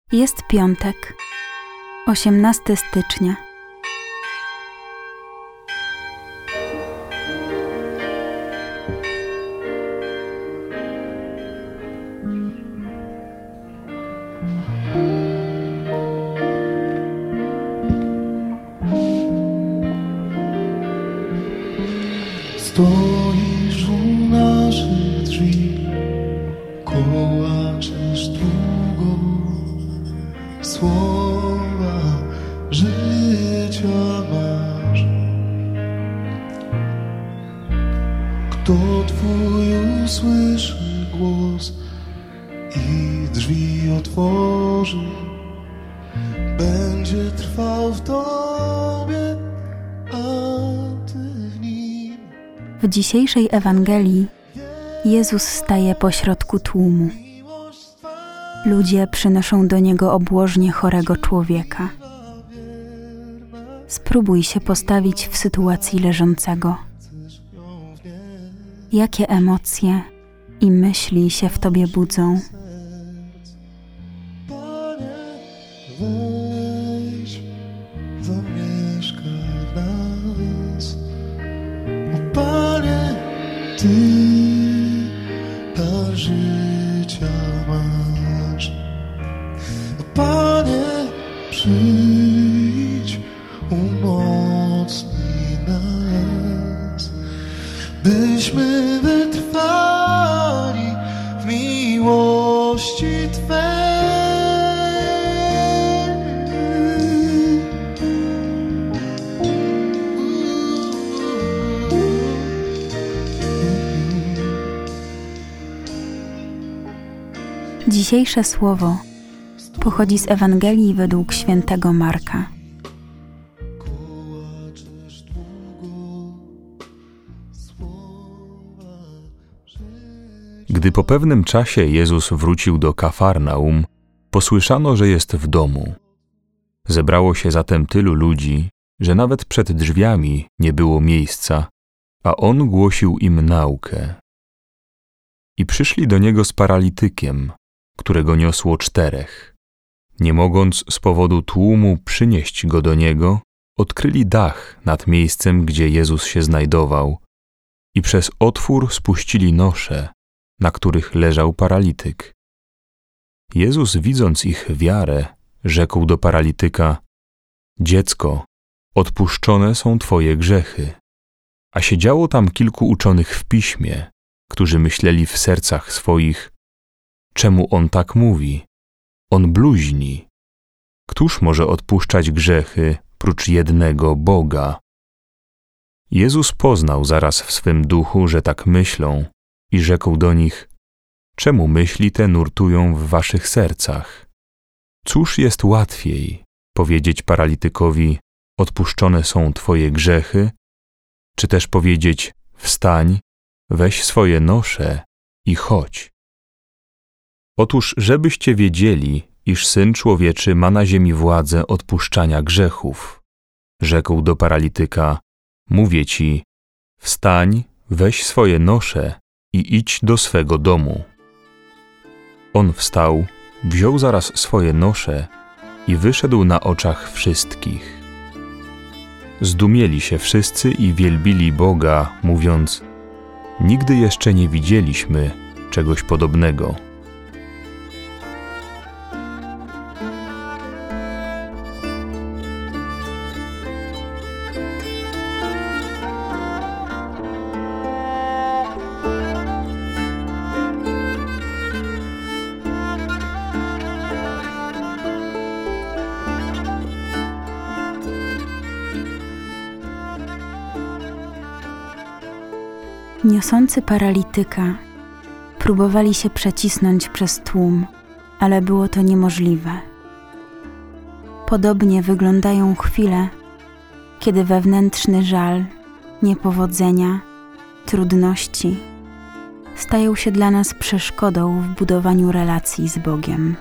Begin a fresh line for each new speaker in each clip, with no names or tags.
Jest piątek, 18 stycznia.
Stoisz u naszych drzwi, kołaczesz długo słowa życia masz. Kto Twój usłyszy głos i drzwi otworzy, będzie trwał w Tobie, a Ty w Nim.
W dzisiejszej Ewangelii Jezus staje pośrodku tłumu. Ludzie przynoszą do Niego obłożnie chorego człowieka. Spróbuj się postawić w sytuacji leżącego. Jakie emocje i myśli się w Tobie budzą?
Wejdź, zamieszkaj w nas. O Panie, Ty dar życia masz. O Panie, przyjdź, umocnij nas, byśmy wytrwali w miłości Twej.
Dzisiejsze słowo pochodzi z Ewangelii według świętego Marka.
Gdy po pewnym czasie Jezus wrócił do Kafarnaum, posłyszano, że jest w domu. Zebrało się zatem tylu ludzi, że nawet przed drzwiami nie było miejsca, a On głosił im naukę. I przyszli do Niego z paralitykiem, którego niosło 4. Nie mogąc z powodu tłumu przynieść go do Niego, odkryli dach nad miejscem, gdzie Jezus się znajdował, i przez otwór spuścili nosze, na których leżał paralityk. Jezus, widząc ich wiarę, rzekł do paralityka: Dziecko, odpuszczone są Twoje grzechy. A siedziało tam kilku uczonych w piśmie, którzy myśleli w sercach swoich: czemu on tak mówi? On bluźni. Któż może odpuszczać grzechy prócz jednego Boga? Jezus poznał zaraz w swym duchu, że tak myślą, i rzekł do nich: czemu myśli te nurtują w waszych sercach? Cóż jest łatwiej, powiedzieć paralitykowi: odpuszczone są Twoje grzechy, czy też powiedzieć: wstań, weź swoje nosze i chodź. Otóż, żebyście wiedzieli, iż Syn Człowieczy ma na ziemi władzę odpuszczania grzechów, rzekł do paralityka: mówię ci, wstań, weź swoje nosze i idź do swego domu. On wstał, wziął zaraz swoje nosze i wyszedł na oczach wszystkich. Zdumieli się wszyscy i wielbili Boga, mówiąc: nigdy jeszcze nie widzieliśmy czegoś podobnego.
Niosący paralityka próbowali się przecisnąć przez tłum, ale było to niemożliwe. Podobnie wyglądają chwile, kiedy wewnętrzny żal, niepowodzenia, trudności stają się dla nas przeszkodą w budowaniu relacji z Bogiem.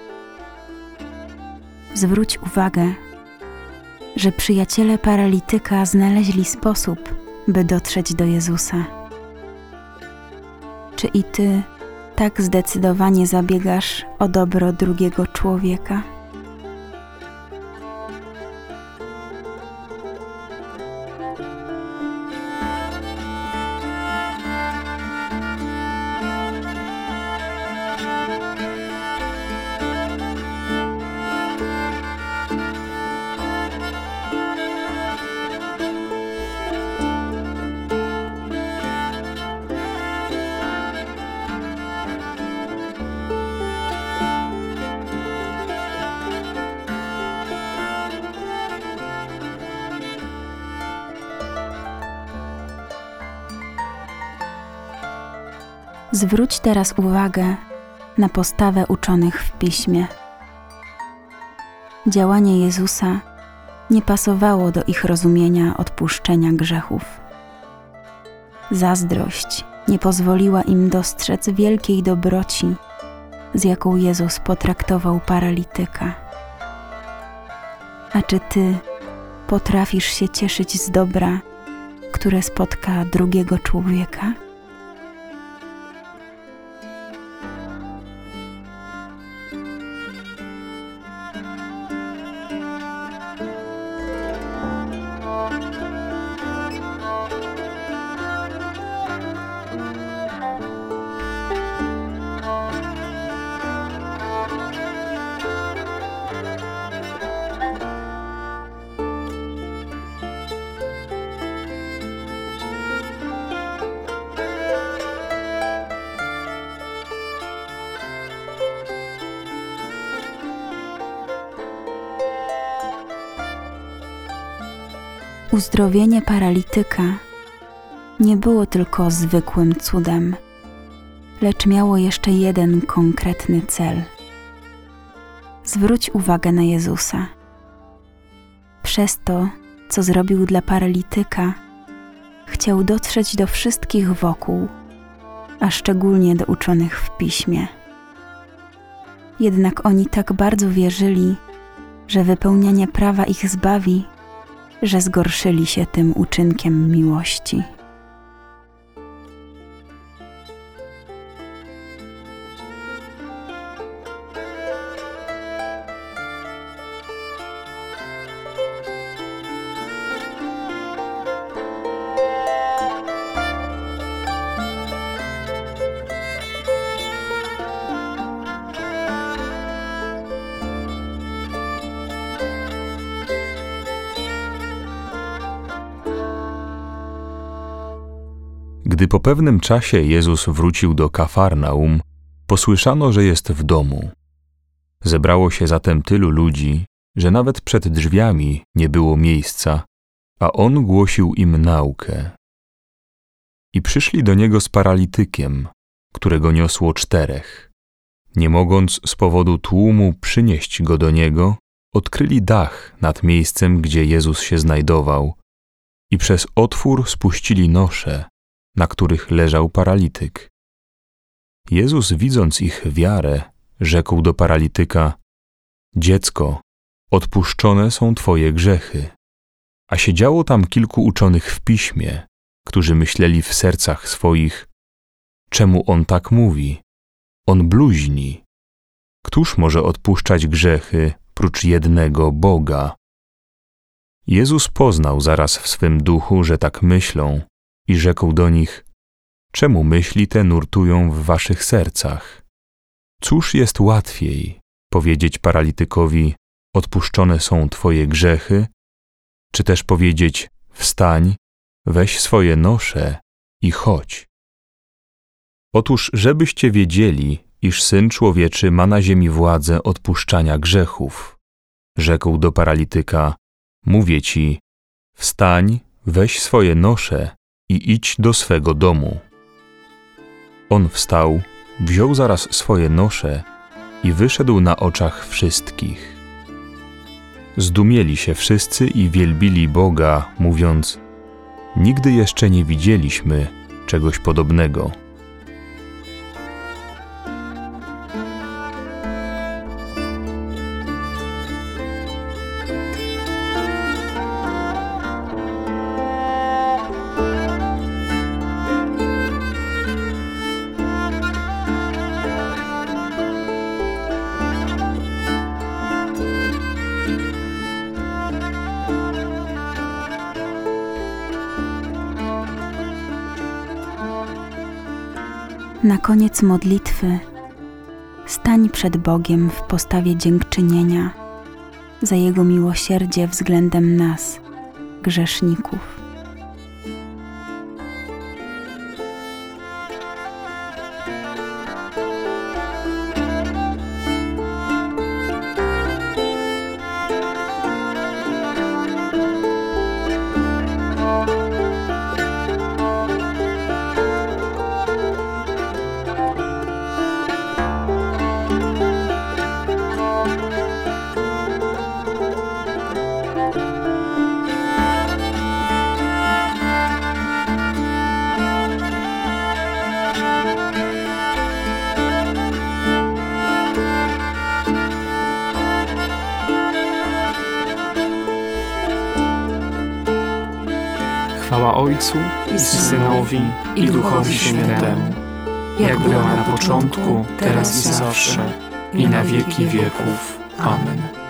Zwróć uwagę, że przyjaciele paralityka znaleźli sposób, by dotrzeć do Jezusa. Czy i Ty tak zdecydowanie zabiegasz o dobro drugiego człowieka? Zwróć teraz uwagę na postawę uczonych w Piśmie. Działanie Jezusa nie pasowało do ich rozumienia odpuszczenia grzechów. Zazdrość nie pozwoliła im dostrzec wielkiej dobroci, z jaką Jezus potraktował paralityka. A czy Ty potrafisz się cieszyć z dobra, które spotka drugiego człowieka? Uzdrowienie paralityka nie było tylko zwykłym cudem, lecz miało jeszcze jeden konkretny cel. Zwróć uwagę na Jezusa. Przez to, co zrobił dla paralityka, chciał dotrzeć do wszystkich wokół, a szczególnie do uczonych w Piśmie. Jednak oni tak bardzo wierzyli, że wypełnianie prawa ich zbawi, że zgorszyli się tym uczynkiem miłości.
Gdy po pewnym czasie Jezus wrócił do Kafarnaum, posłyszano, że jest w domu. Zebrało się zatem tylu ludzi, że nawet przed drzwiami nie było miejsca, a On głosił im naukę. I przyszli do Niego z paralitykiem, którego niosło 4. Nie mogąc z powodu tłumu przynieść go do Niego, odkryli dach nad miejscem, gdzie Jezus się znajdował, i przez otwór spuścili nosze, na których leżał paralityk. Jezus, widząc ich wiarę, rzekł do paralityka: Dziecko, odpuszczone są twoje grzechy. A siedziało tam kilku uczonych w Piśmie, którzy myśleli w sercach swoich: czemu on tak mówi? On bluźni. Któż może odpuszczać grzechy prócz jednego Boga? Jezus poznał zaraz w swym duchu, że tak myślą, i rzekł do nich: czemu myśli te nurtują w waszych sercach? Cóż jest łatwiej, powiedzieć paralitykowi: odpuszczone są twoje grzechy, czy też powiedzieć: wstań, weź swoje nosze i chodź? Otóż, żebyście wiedzieli, iż Syn Człowieczy ma na ziemi władzę odpuszczania grzechów, rzekł do paralityka: mówię ci, wstań, weź swoje nosze i idź do swego domu. On wstał, wziął zaraz swoje nosze i wyszedł na oczach wszystkich. Zdumieli się wszyscy i wielbili Boga, mówiąc: nigdy jeszcze nie widzieliśmy czegoś podobnego.
Na koniec modlitwy stań przed Bogiem w postawie dziękczynienia za Jego miłosierdzie względem nas, grzeszników.
Chwała Ojcu i Synowi i Duchowi Świętemu, jak była na początku, teraz i zawsze, i na wieki wieków. Amen.